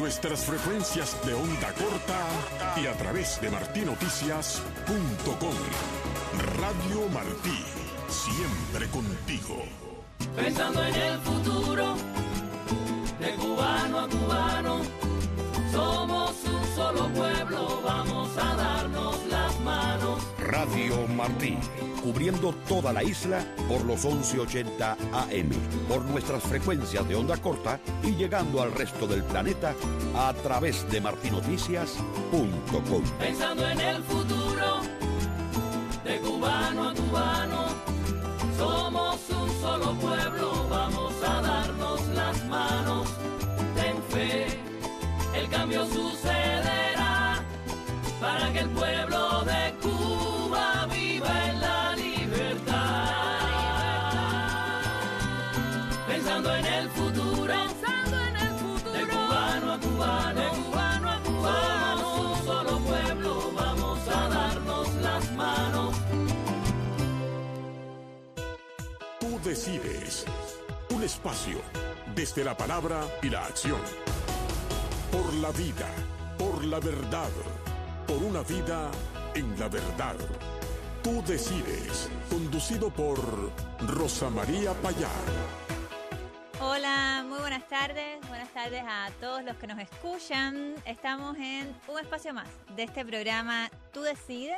nuestras frecuencias de onda corta y a través de martinoticias.com. Radio Martí, siempre contigo. Pensando en el futuro, de cubano a cubano, somos un solo pueblo, vamos a darnos las manos. Radio Martí, cubriendo toda la isla por los 1180 AM, por nuestras frecuencias de onda corta y llegando al resto del planeta a través de martinoticias.com. Pensando en el futuro, de cubano a cubano, somos un solo pueblo, vamos a darnos las manos. Ten fe, el cambio sucederá para que el pueblo de Cuba viva en la libertad. Pensando en el futuro, de cubano a cubano, somos un solo pueblo, vamos a darnos las manos. Tú decides. Un espacio desde la palabra y la acción. Por la vida, por la verdad, por una vida en la verdad. Tú decides. Conducido por Rosa María Payá. Hola, muy buenas tardes a todos los que nos escuchan. Estamos en un espacio más de este programa Tú Decides,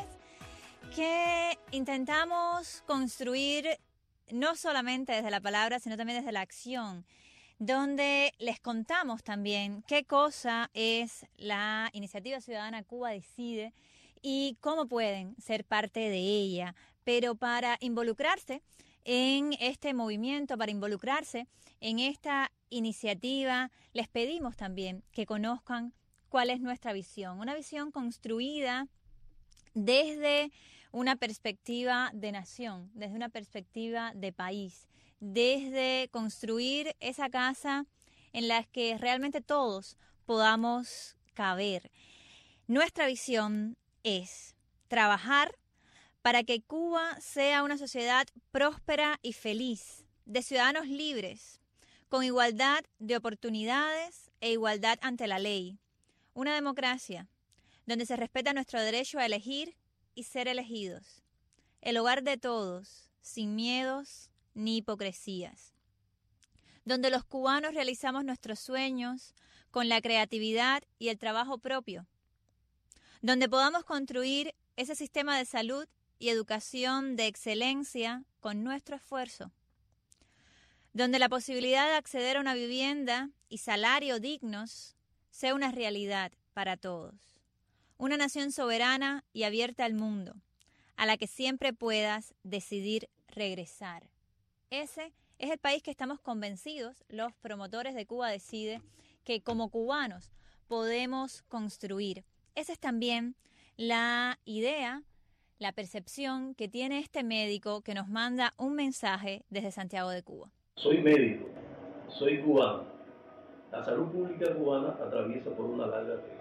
que intentamos construir no solamente desde la palabra, sino también desde la acción, donde les contamos también qué cosa es la iniciativa ciudadana Cuba Decide y cómo pueden ser parte de ella. Pero para involucrarse en este movimiento, para involucrarse en esta iniciativa, les pedimos también que conozcan cuál es nuestra visión. Una visión construida desde una perspectiva de nación, desde una perspectiva de país, desde construir esa casa en la que realmente todos podamos caber. Nuestra visión es trabajar para que Cuba sea una sociedad próspera y feliz, de ciudadanos libres, con igualdad de oportunidades e igualdad ante la ley. Una democracia donde se respeta nuestro derecho a elegir y ser elegidos. El hogar de todos, sin miedos ni hipocresías. Donde los cubanos realizamos nuestros sueños con la creatividad y el trabajo propio. Donde podamos construir ese sistema de salud y educación de excelencia con nuestro esfuerzo. Donde la posibilidad de acceder a una vivienda y salario dignos sea una realidad para todos. Una nación soberana y abierta al mundo, a la que siempre puedas decidir regresar. Ese es el país que estamos convencidos, los promotores de Cuba Decide, que como cubanos podemos construir. Esa es también la idea, la percepción que tiene este médico que nos manda un mensaje desde Santiago de Cuba. Soy médico, soy cubano. La salud pública cubana atraviesa por una larga crisis.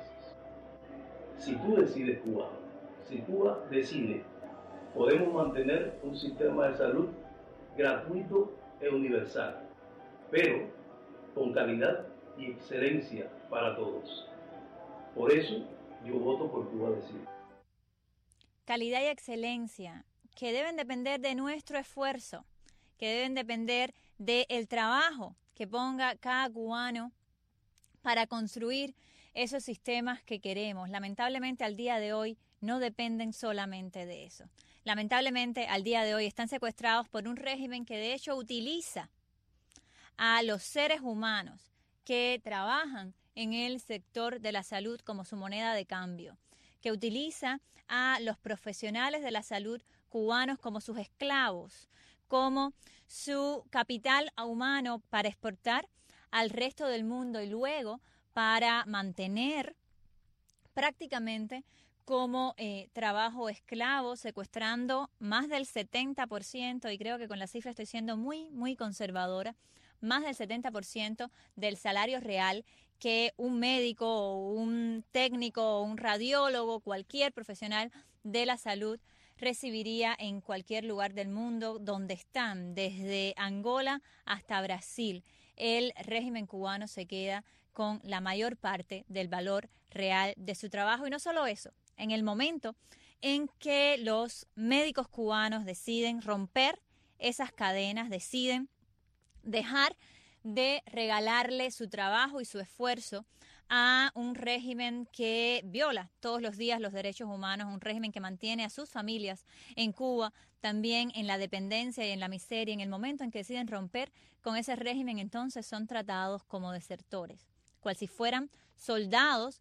Si tú decides, cubano, si Cuba decide, podemos mantener un sistema de salud gratuito e universal, pero con calidad y excelencia para todos. Por eso yo voto por Cuba Decide. Calidad y excelencia que deben depender de nuestro esfuerzo, que deben depender del trabajo que ponga cada cubano para construir esos sistemas que queremos. Lamentablemente al día de hoy no dependen solamente de eso. Lamentablemente al día de hoy están secuestrados por un régimen que de hecho utiliza a los seres humanos que trabajan en el sector de la salud como su moneda de cambio, que utiliza a los profesionales de la salud cubanos como sus esclavos, como su capital humano para exportar al resto del mundo y luego para mantener prácticamente como trabajo esclavo, secuestrando más del 70%, y creo que con la cifra estoy siendo muy, muy conservadora, más del 70% del salario real que un médico o un técnico o un radiólogo, cualquier profesional de la salud recibiría en cualquier lugar del mundo donde están, desde Angola hasta Brasil. El régimen cubano se queda con la mayor parte del valor real de su trabajo. Y no solo eso, en el momento en que los médicos cubanos deciden romper esas cadenas, deciden dejar de regalarle su trabajo y su esfuerzo a un régimen que viola todos los días los derechos humanos, un régimen que mantiene a sus familias en Cuba también en la dependencia y en la miseria. En el momento en que deciden romper con ese régimen, entonces son tratados como desertores, cual si fueran soldados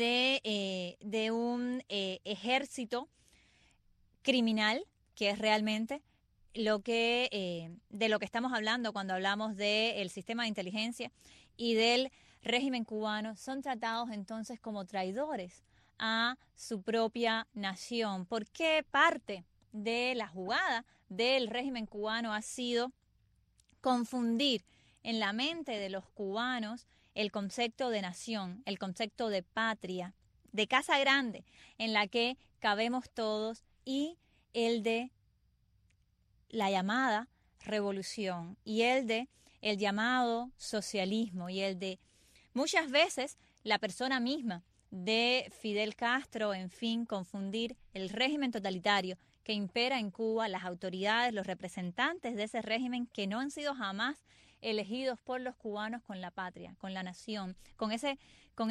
de un ejército criminal, que es realmente de lo que estamos hablando cuando hablamos del sistema de inteligencia y del régimen cubano. Son tratados entonces como traidores a su propia nación. ¿Por qué parte de la jugada del régimen cubano ha sido confundir en la mente de los cubanos el concepto de nación, el concepto de patria, de casa grande en la que cabemos todos, y el de la llamada revolución, y el de el llamado socialismo, y el de muchas veces la persona misma de Fidel Castro, en fin, confundir el régimen totalitario que impera en Cuba, las autoridades, los representantes de ese régimen que no han sido jamás elegidos por los cubanos, con la patria, con la nación, con ese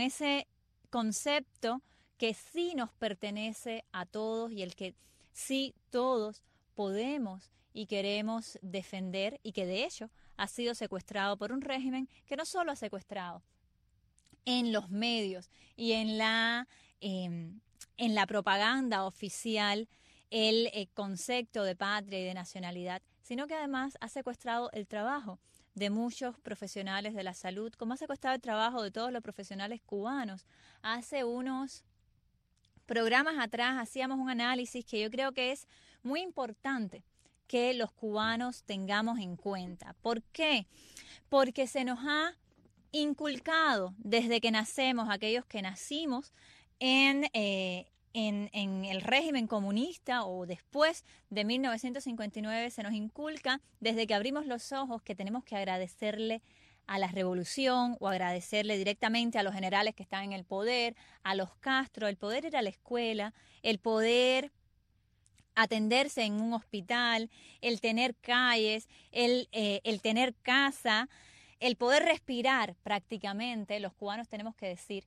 concepto que sí nos pertenece a todos y el que sí todos podemos y queremos defender, y que de hecho ha sido secuestrado por un régimen que no solo ha secuestrado en los medios y en la propaganda oficial el concepto de patria y de nacionalidad, sino que además ha secuestrado el trabajo de muchos profesionales de la salud, como ha secuestrado el trabajo de todos los profesionales cubanos. Hace unos programas atrás hacíamos un análisis que yo creo que es muy importante que los cubanos tengamos en cuenta. ¿Por qué? Porque se nos ha inculcado desde que nacemos, aquellos que nacimos en el régimen comunista o después de 1959, se nos inculca desde que abrimos los ojos que tenemos que agradecerle a la revolución o agradecerle directamente a los generales que están en el poder, a los Castro, el poder ir a la escuela, el poder atenderse en un hospital, el tener calles, el tener casa, el poder respirar prácticamente. Los cubanos tenemos que decir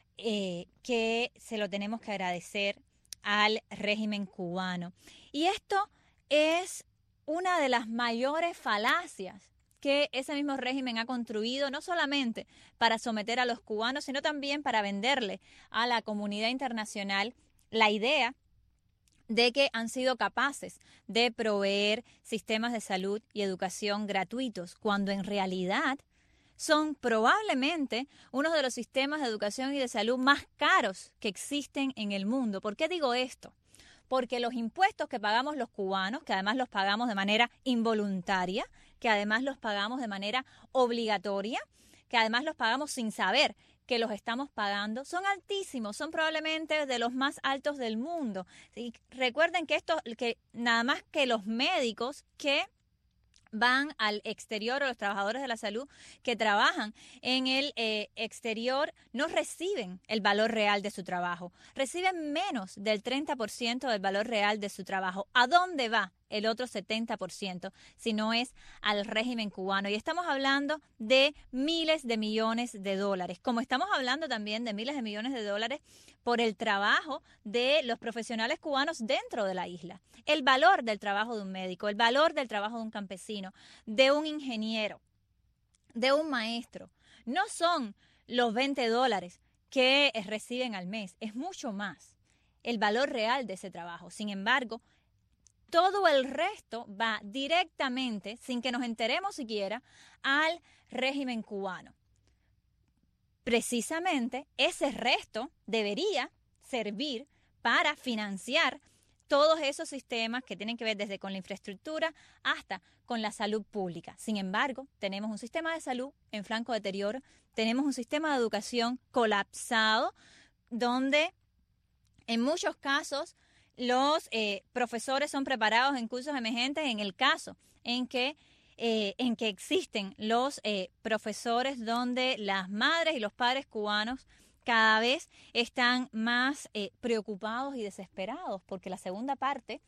que se lo tenemos que agradecer al régimen cubano. Y esto es una de las mayores falacias que ese mismo régimen ha construido, no solamente para someter a los cubanos, sino también para venderle a la comunidad internacional la idea de que han sido capaces de proveer sistemas de salud y educación gratuitos, cuando en realidad son probablemente uno de los sistemas de educación y de salud más caros que existen en el mundo. ¿Por qué digo esto? Porque los impuestos que pagamos los cubanos, que además los pagamos de manera involuntaria, que además los pagamos de manera obligatoria, que además los pagamos sin saber que los estamos pagando, son altísimos, son probablemente de los más altos del mundo. Y recuerden que nada más que los médicos que van al exterior, o los trabajadores de la salud que trabajan en el exterior, no reciben el valor real de su trabajo, reciben menos del 30% del valor real de su trabajo. ¿A dónde va el otro 70%? Si no es al régimen cubano. Y estamos hablando de miles de millones de dólares, como estamos hablando también de miles de millones de dólares por el trabajo de los profesionales cubanos dentro de la isla. El valor del trabajo de un médico, el valor del trabajo de un campesino, de un ingeniero, de un maestro, no son los $20 que reciben al mes, es mucho más el valor real de ese trabajo. Sin embargo, todo el resto va directamente, sin que nos enteremos siquiera, al régimen cubano. Precisamente ese resto debería servir para financiar todos esos sistemas que tienen que ver desde con la infraestructura hasta con la salud pública. Sin embargo, tenemos un sistema de salud en franco deterioro, tenemos un sistema de educación colapsado, donde en muchos casos los profesores son preparados en cursos emergentes en el caso en que en que existen los profesores, donde las madres y los padres cubanos cada vez están más preocupados y desesperados, porque la segunda parte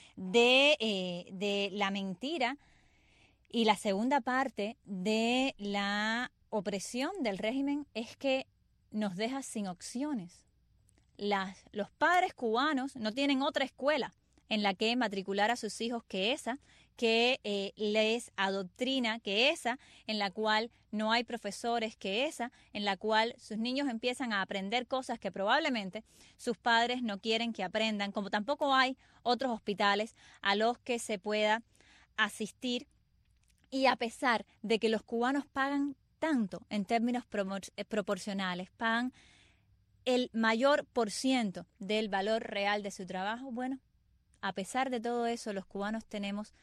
de la mentira y la segunda parte de la opresión del régimen es que nos deja sin opciones. Los padres cubanos no tienen otra escuela en la que matricular a sus hijos que esa, que les adoctrina, que esa, en la cual no hay profesores, que esa, en la cual sus niños empiezan a aprender cosas que probablemente sus padres no quieren que aprendan, como tampoco hay otros hospitales a los que se pueda asistir. Y a pesar de que los cubanos pagan tanto en términos proporcionales, pagan el mayor % del valor real de su trabajo, bueno, a pesar de todo eso, los cubanos tenemos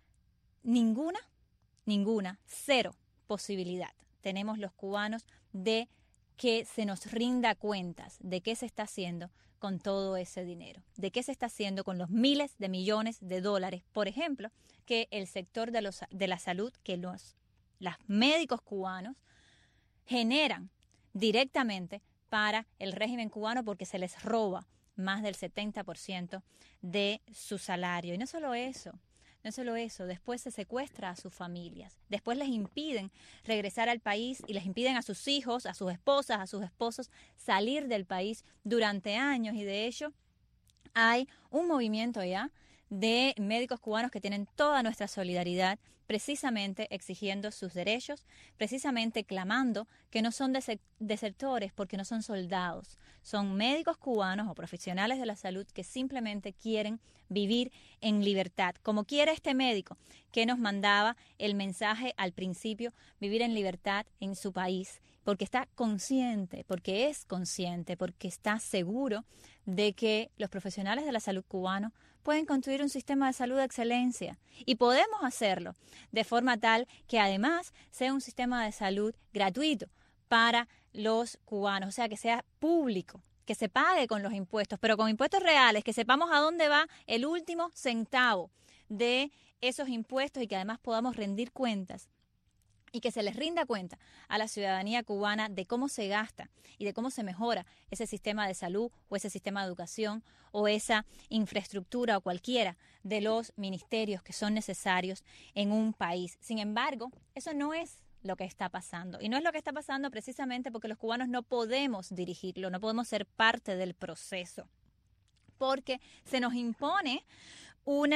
cero posibilidad. Tenemos los cubanos de que se nos rinda cuentas de qué se está haciendo con todo ese dinero, de qué se está haciendo con los miles de millones de dólares, por ejemplo, que el sector de la salud, que los médicos cubanos generan directamente para el régimen cubano, porque se les roba más del 70% de su salario. Y no solo eso, después se secuestra a sus familias, después les impiden regresar al país y les impiden a sus hijos, a sus esposas, a sus esposos salir del país durante años, y de hecho hay un movimiento ya de médicos cubanos que tienen toda nuestra solidaridad, precisamente exigiendo sus derechos, precisamente clamando que no son desertores porque no son soldados, son médicos cubanos o profesionales de la salud que simplemente quieren vivir en libertad, como quiere este médico que nos mandaba el mensaje al principio, vivir en libertad en su país, porque está consciente, porque es consciente, porque está seguro de que los profesionales de la salud cubanos pueden construir un sistema de salud de excelencia, y podemos hacerlo de forma tal que además sea un sistema de salud gratuito para los cubanos, o sea, que sea público, que se pague con los impuestos, pero con impuestos reales, que sepamos a dónde va el último centavo de esos impuestos y que además podamos rendir cuentas y que se les rinda cuenta a la ciudadanía cubana de cómo se gasta y de cómo se mejora ese sistema de salud o ese sistema de educación o esa infraestructura o cualquiera de los ministerios que son necesarios en un país. Sin embargo, eso no es lo que está pasando. Y no es lo que está pasando precisamente porque los cubanos no podemos dirigirlo, no podemos ser parte del proceso, porque se nos impone un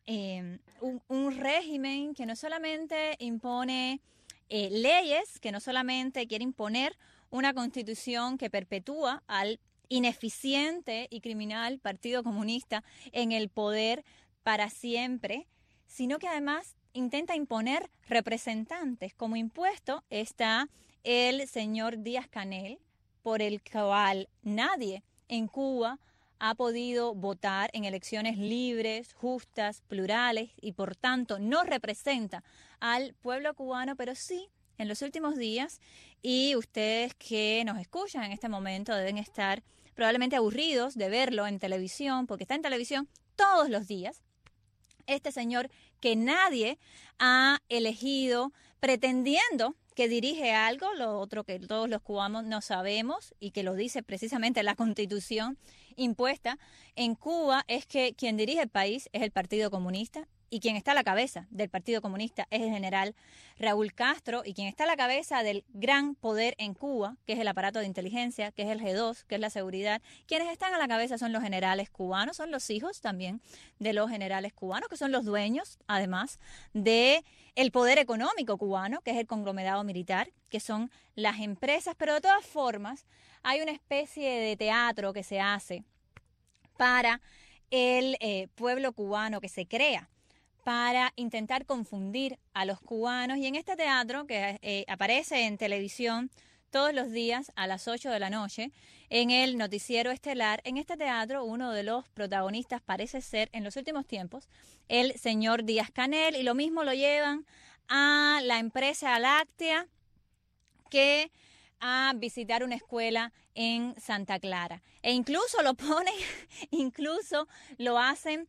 régimen que no solamente impone leyes, que no solamente quiere imponer una constitución que perpetúa al ineficiente y criminal Partido Comunista en el poder para siempre, sino que además intenta imponer representantes. Como impuesto está el señor Díaz-Canel, por el cual nadie en Cuba ha podido votar en elecciones libres, justas, plurales, y por tanto no representa al pueblo cubano, pero sí en los últimos días, y ustedes que nos escuchan en este momento deben estar probablemente aburridos de verlo en televisión, porque está en televisión todos los días, este señor que nadie ha elegido pretendiendo que dirige algo, lo otro que todos los cubanos no sabemos y que lo dice precisamente la Constitución impuesta en Cuba, es que quien dirige el país es el Partido Comunista, y quien está a la cabeza del Partido Comunista es el general Raúl Castro, y quien está a la cabeza del gran poder en Cuba, que es el aparato de inteligencia, que es el G2, que es la seguridad. Quienes están a la cabeza son los generales cubanos, son los hijos también de los generales cubanos, que son los dueños, además, de el poder económico cubano, que es el conglomerado militar, que son las empresas. Pero de todas formas, hay una especie de teatro que se hace para el pueblo cubano, que se crea para intentar confundir a los cubanos, y en este teatro que aparece en televisión todos los días a las 8 de la noche en el noticiero estelar, en este teatro uno de los protagonistas parece ser en los últimos tiempos el señor Díaz-Canel, y lo mismo lo llevan a la empresa láctea que a visitar una escuela en Santa Clara, e incluso lo ponen, incluso lo hacen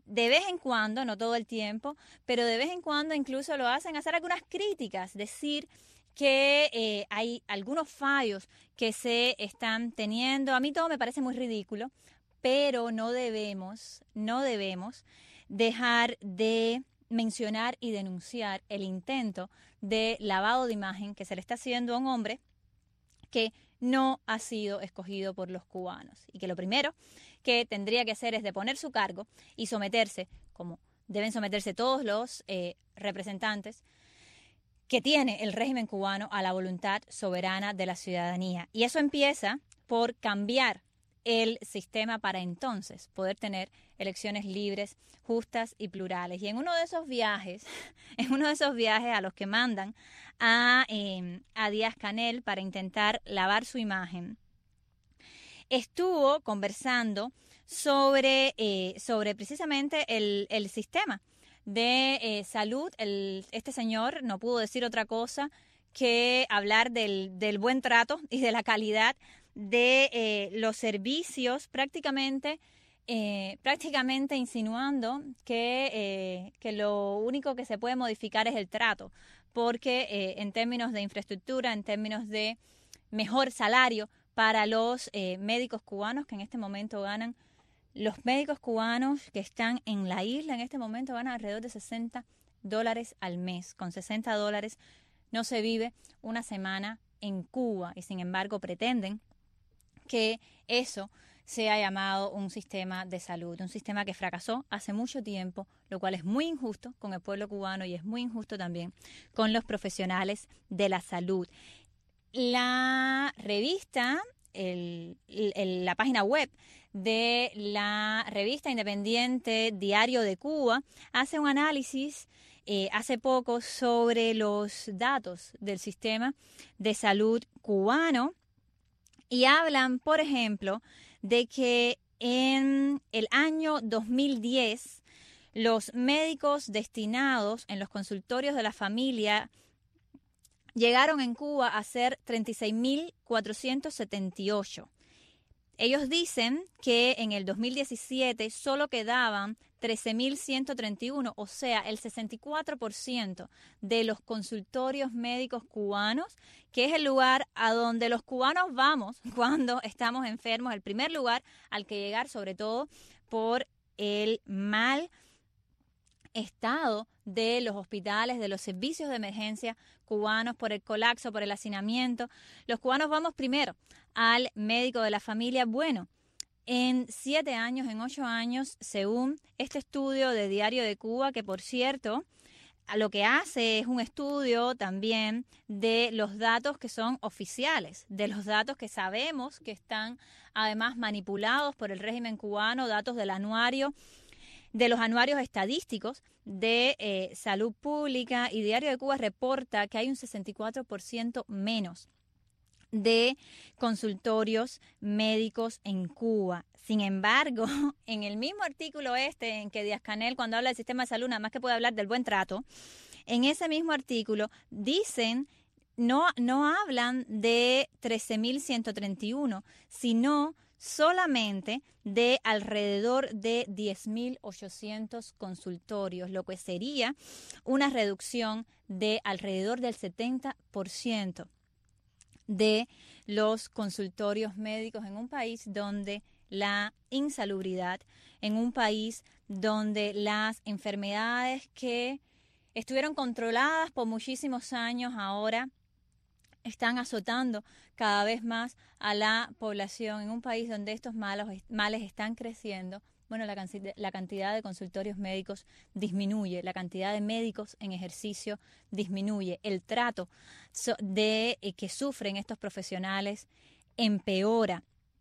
de vez en cuando, no todo el tiempo, pero de vez en cuando incluso lo hacen hacer algunas críticas, decir que hay algunos fallos que se están teniendo. A mí todo me parece muy ridículo, pero no debemos dejar de mencionar y denunciar el intento de lavado de imagen que se le está haciendo a un hombre que no ha sido escogido por los cubanos y que lo primero que tendría que hacer es deponer su cargo y someterse, como deben someterse todos los representantes que tiene el régimen cubano, a la voluntad soberana de la ciudadanía. Y eso empieza por cambiar el sistema para entonces poder tener elecciones libres, justas y plurales. Y en uno de esos viajes a los que mandan a Díaz-Canel para intentar lavar su imagen, estuvo conversando sobre precisamente el sistema de salud. Este señor no pudo decir otra cosa que hablar del buen trato y de la calidad de los servicios, prácticamente insinuando que lo único que se puede modificar es el trato, porque en términos de infraestructura, en términos de mejor salario para los médicos cubanos que en este momento ganan, los médicos cubanos que están en la isla en este momento ganan alrededor de $60 al mes. Con $60 no se vive una semana en Cuba y sin embargo pretenden que eso sea llamado un sistema de salud, un sistema que fracasó hace mucho tiempo, lo cual es muy injusto con el pueblo cubano y es muy injusto también con los profesionales de la salud. La revista, la página web de la revista independiente Diario de Cuba hace un análisis hace poco sobre los datos del sistema de salud cubano y hablan, por ejemplo, de que en el año 2010 los médicos destinados en los consultorios de la familia llegaron en Cuba a ser 36.478. Ellos dicen que en el 2017 solo quedaban 13.131, o sea, el 64% de los consultorios médicos cubanos, que es el lugar a donde los cubanos vamos cuando estamos enfermos, el primer lugar al que llegar, sobre todo por el mal estado de los hospitales, de los servicios de emergencia cubanos, por el colapso, por el hacinamiento. Los cubanos vamos primero al médico de la familia. Bueno, en 7 años, en 8 años, según este estudio de Diario de Cuba, que por cierto, lo que hace es un estudio también de los datos que son oficiales, de los datos que sabemos que están además manipulados por el régimen cubano, datos del anuario, de los anuarios estadísticos de salud pública, y Diario de Cuba reporta que hay un 64% menos de consultorios médicos en Cuba. Sin embargo, en el mismo artículo en que Díaz-Canel, cuando habla del sistema de salud, nada más que puede hablar del buen trato, en ese mismo artículo dicen, no hablan de 13.131, sino solamente de alrededor de 10.800 consultorios, lo que sería una reducción de alrededor del 70% de los consultorios médicos en un país donde la insalubridad, en un país donde las enfermedades que estuvieron controladas por muchísimos años ahora están azotando cada vez más a la población, en un país donde estos males están creciendo. Bueno, la cantidad de consultorios médicos disminuye, la cantidad de médicos en ejercicio disminuye, el trato que sufren estos profesionales empeora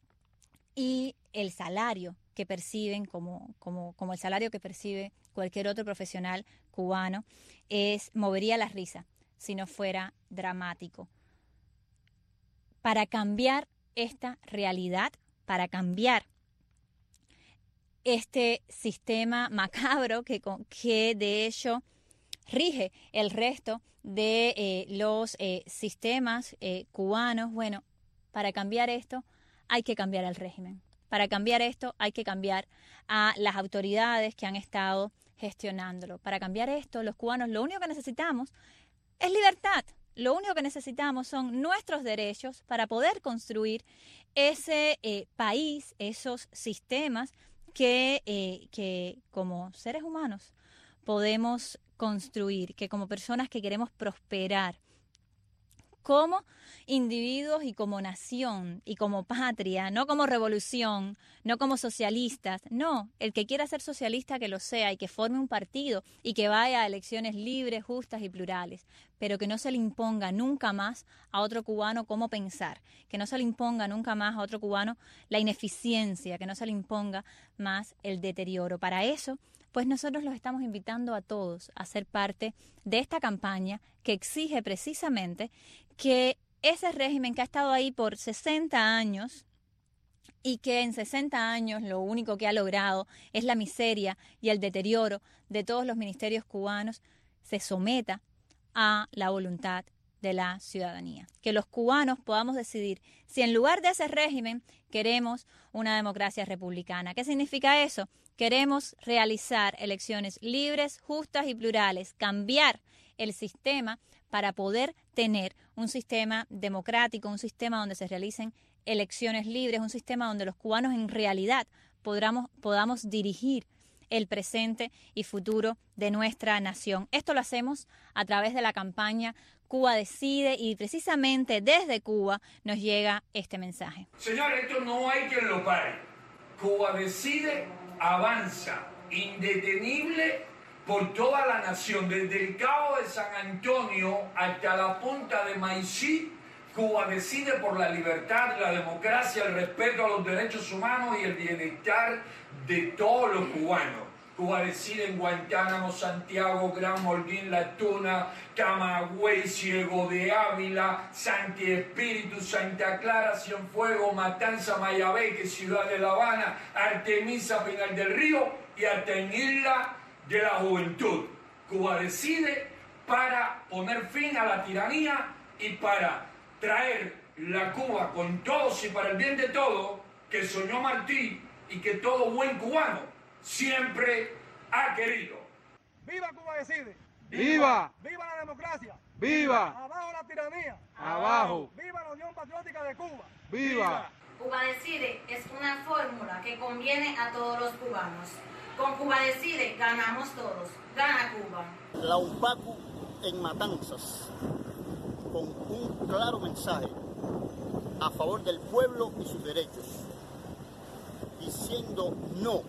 y el salario que perciben, como el salario que percibe cualquier otro profesional cubano, movería la risa si no fuera dramático. Para cambiar esta realidad, para cambiar este sistema macabro que de hecho rige el resto de los sistemas cubanos, bueno, para cambiar esto hay que cambiar el régimen. para cambiar esto hay que cambiar a las autoridades que han estado gestionándolo. Para cambiar esto, los cubanos lo único que necesitamos es libertad. Lo único que necesitamos son nuestros derechos para poder construir ese país, esos sistemas que como seres humanos podemos construir, que como personas que queremos prosperar, como individuos y como nación y como patria, no como revolución, no como socialistas, no, el que quiera ser socialista que lo sea y que forme un partido y que vaya a elecciones libres, justas y plurales, pero que no se le imponga nunca más a otro cubano cómo pensar, que no se le imponga nunca más a otro cubano la ineficiencia, que no se le imponga más el deterioro. Para eso, pues nosotros los estamos invitando a todos a ser parte de esta campaña que exige precisamente que ese régimen que ha estado ahí por 60 años y que en 60 años lo único que ha logrado es la miseria y el deterioro de todos los ministerios cubanos, se someta a la voluntad de la ciudadanía. Que los cubanos podamos decidir si en lugar de ese régimen queremos una democracia republicana. ¿Qué significa eso? Queremos realizar elecciones libres, justas y plurales, cambiar el sistema para poder tener un sistema democrático, un sistema donde se realicen elecciones libres, un sistema donde los cubanos en realidad podamos dirigir el presente y futuro de nuestra nación. Esto lo hacemos a través de la campaña Cuba Decide y precisamente desde Cuba nos llega este mensaje. Señores, esto no hay quien lo pare. Cuba Decide avanza indetenible por toda la nación, desde el Cabo de San Antonio hasta la punta de Maicí. Cuba decide por la libertad, la democracia, el respeto a los derechos humanos y el bienestar de todos los cubanos. Cuba decide en Guantánamo, Santiago, Gran Holguín, La Tuna, Camagüey, Ciego de Ávila, Santi Espíritu, Santa Clara, Cienfuegos, Matanza, Mayabeque, Ciudad de La Habana, Artemisa, Pinal del Río y hasta en Isla de la Juventud. Cuba decide para poner fin a la tiranía y para traer la Cuba con todos y para el bien de todos que soñó Martí y que todo buen cubano siempre ha querido. ¡Viva Cuba Decide! ¡Viva! ¡Viva la democracia! ¡Viva! ¡Abajo la tiranía! ¡Abajo! ¡Viva la Unión Patriótica de Cuba! ¡Viva! Cuba Decide es una fórmula que conviene a todos los cubanos. Con Cuba Decide ganamos todos. Gana Cuba. La UNPACU en Matanzas, con un claro mensaje a favor del pueblo y sus derechos, diciendo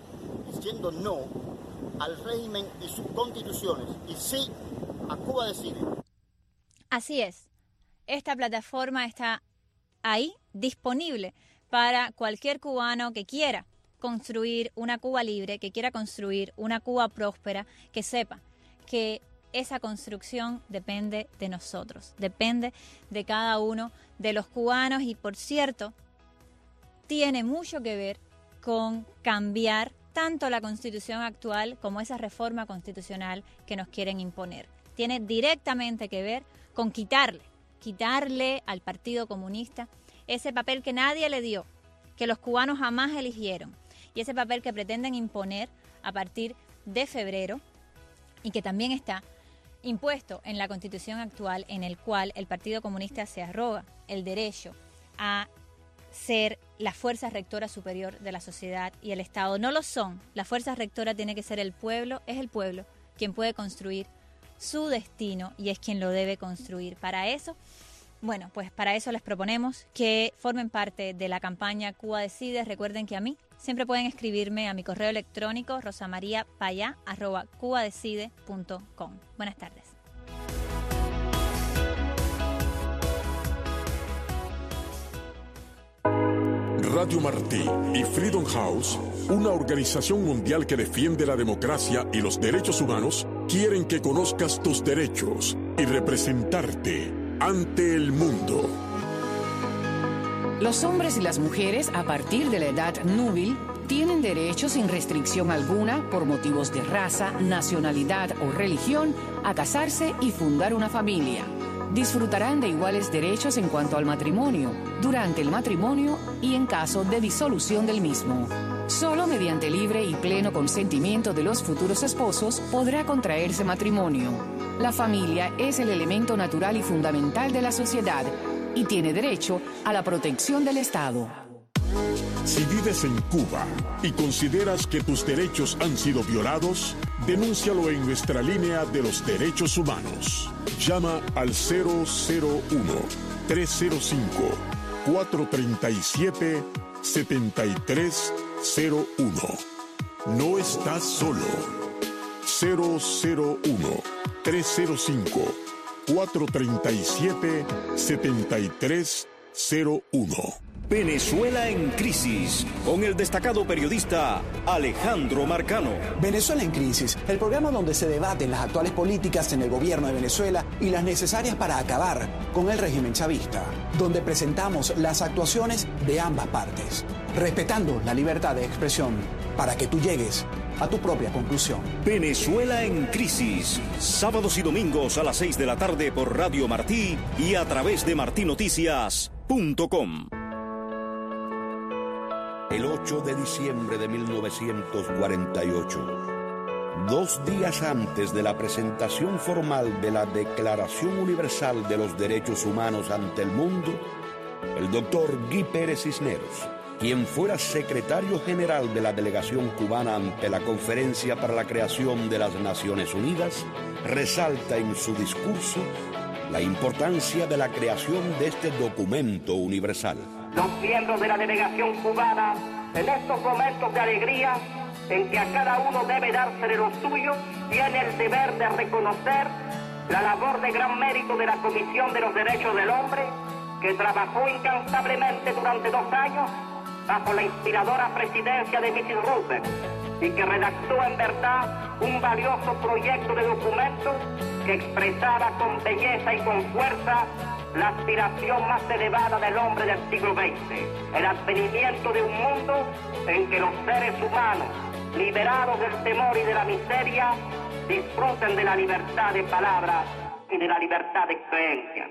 no al régimen y sus constituciones, y sí a Cuba Decide. Así es, esta plataforma está ahí disponible para cualquier cubano que quiera construir una Cuba libre, que quiera construir una Cuba próspera, que sepa que esa construcción depende de nosotros, depende de cada uno de los cubanos y, por cierto, tiene mucho que ver con cambiar tanto la Constitución actual como esa reforma constitucional que nos quieren imponer. Tiene directamente que ver con quitarle al Partido Comunista ese papel que nadie le dio, que los cubanos jamás eligieron, y ese papel que pretenden imponer a partir de febrero y que también está impuesto en la Constitución actual, en el cual el Partido Comunista se arroga el derecho a ser la fuerza rectora superior de la sociedad y el Estado. No lo son. La fuerza rectora tiene que ser el pueblo. Es el pueblo quien puede construir su destino y es quien lo debe construir. Para eso, bueno, pues para eso les proponemos que formen parte de la campaña Cuba Decide. Recuerden que a mí siempre pueden escribirme a mi correo electrónico rosamariapaya@cubadecide.com. Buenas tardes. Radio Martí y Freedom House, una organización mundial que defiende la democracia y los derechos humanos, quieren que conozcas tus derechos y representarte ante el mundo. Los hombres y las mujeres a partir de la edad núbil tienen derecho sin restricción alguna por motivos de raza, nacionalidad o religión a casarse y fundar una familia. disfrutarán de iguales derechos en cuanto al matrimonio, durante el matrimonio y en caso de disolución del mismo. Solo mediante libre y pleno consentimiento de los futuros esposos podrá contraerse matrimonio. La familia es el elemento natural y fundamental de la sociedad y tiene derecho a la protección del Estado. Si vives en Cuba y consideras que tus derechos han sido violados, denúncialo en nuestra línea de los derechos humanos. Llama al 001-305-437-7301. No estás solo. 001-305-437-7301. Venezuela en crisis, con el destacado periodista Alejandro Marcano. Venezuela en crisis, el programa donde se debaten las actuales políticas en el gobierno de Venezuela y las necesarias para acabar con el régimen chavista, donde presentamos las actuaciones de ambas partes, respetando la libertad de expresión para que tú llegues a tu propia conclusión. Venezuela en crisis, sábados y domingos a las 6 de la tarde por Radio Martí y a través de martinoticias.com. El 8 de diciembre de 1948, 2 días antes de la presentación formal de la Declaración Universal de los Derechos Humanos ante el mundo, el doctor Guy Pérez Cisneros, quien fuera secretario general de la delegación cubana ante la Conferencia para la Creación de las Naciones Unidas, resalta en su discurso la importancia de la creación de este documento universal. Los miembros de la delegación cubana, en estos momentos de alegría, en que a cada uno debe dársele lo suyo, tiene el deber de reconocer la labor de gran mérito de la Comisión de los Derechos del Hombre, que trabajó incansablemente durante 2 años bajo la inspiradora presidencia de Mrs. Roosevelt y que redactó en verdad un valioso proyecto de documento que expresaba con belleza y con fuerza la aspiración más elevada del hombre del siglo XX, el advenimiento de un mundo en que los seres humanos, liberados del temor y de la miseria, disfruten de la libertad de palabra y de la libertad de creencia.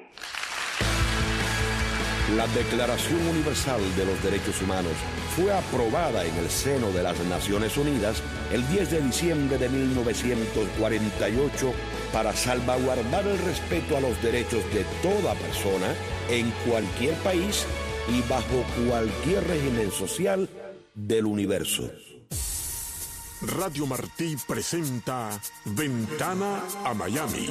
La Declaración Universal de los Derechos Humanos fue aprobada en el seno de las Naciones Unidas el 10 de diciembre de 1948 para salvaguardar el respeto a los derechos de toda persona en cualquier país y bajo cualquier régimen social del universo. Radio Martí presenta Ventana a Miami.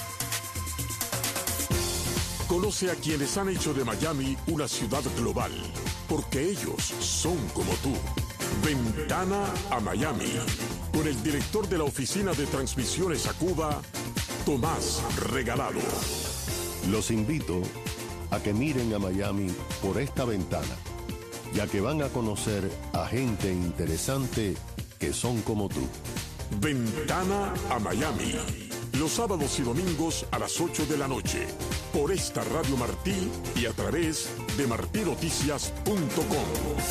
Conoce a quienes han hecho de Miami una ciudad global, porque ellos son como tú. Ventana a Miami, con el director de la Oficina de Transmisiones a Cuba, Tomás Regalado. Los invito a que miren a Miami por esta ventana, ya que van a conocer a gente interesante que son como tú. Ventana a Miami, los sábados y domingos a las 8 de la noche, por esta Radio Martí y a través de martinoticias.com.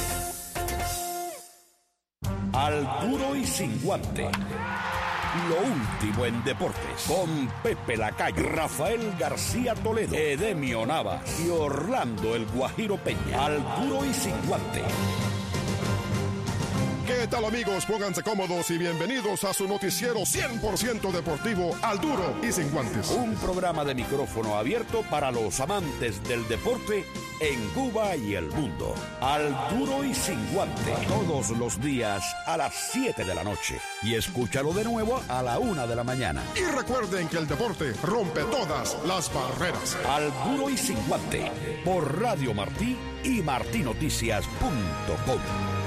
Al duro y sin guante. Lo último en deportes, con Pepe Lacayo, Rafael García Toledo, Edemio Navas y Orlando El Guajiro Peña. Al duro y sin guante. ¿Qué tal, amigos? Pónganse cómodos y bienvenidos a su noticiero 100% deportivo, Al Duro y Sin Guantes. Un programa de micrófono abierto para los amantes del deporte en Cuba y el mundo. Al Duro y Sin Guante. Todos los días a las 7 de la noche. Y escúchalo de nuevo a la 1 de la mañana. Y recuerden que el deporte rompe todas las barreras. Al Duro y Sin Guante. Por Radio Martí y martinoticias.com.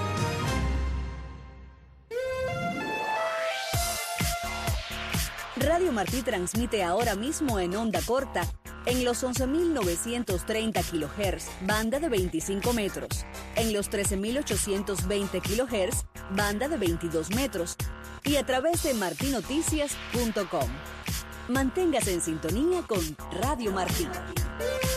Radio Martí transmite ahora mismo en onda corta en los 11.930 kHz, banda de 25 metros, en los 13.820 kHz, banda de 22 metros, y a través de martinoticias.com. Manténgase en sintonía con Radio Martí.